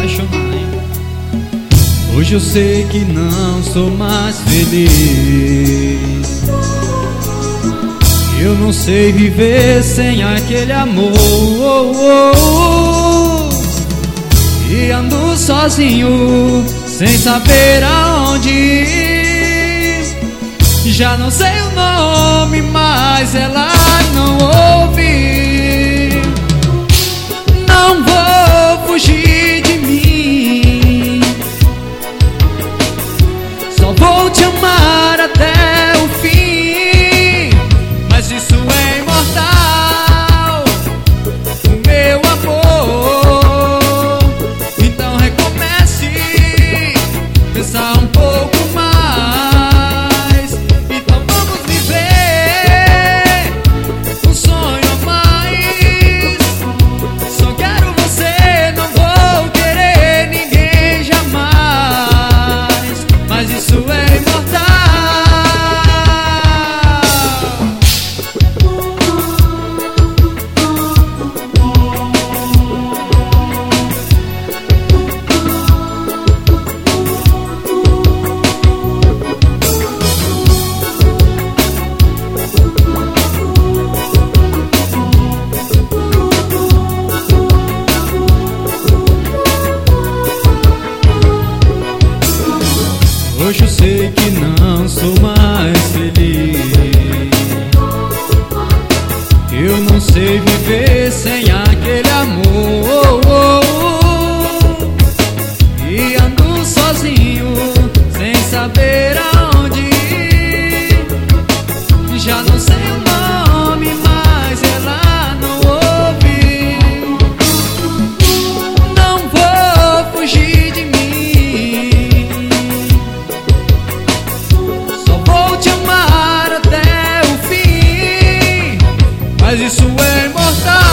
apaixonar, hein? Hoje eu sei que não sou mais feliz. Eu não sei viver sem aquele amor. E ando sozinho, sem saber aonde ir. Já não sei o nome, mas ela não ouve. Não vou fugir de mim, só vou te amar até o fim. Mas isso é imortal, o meu amor. Então recomece, pensar um pouco mais. Então vamos viver um sonho a mais. Só quero você, não vou querer ninguém jamais. Mas isso é imortal. Hoje eu sei que não sou mais feliz. Eu não sei viver sem aquele amor. E ando sozinho, sem saber aonde ir. Já não sei o nome, mas ela não ouve. Não vou fugir de mim, só vou te amar até o fim. Mas isso é imortal.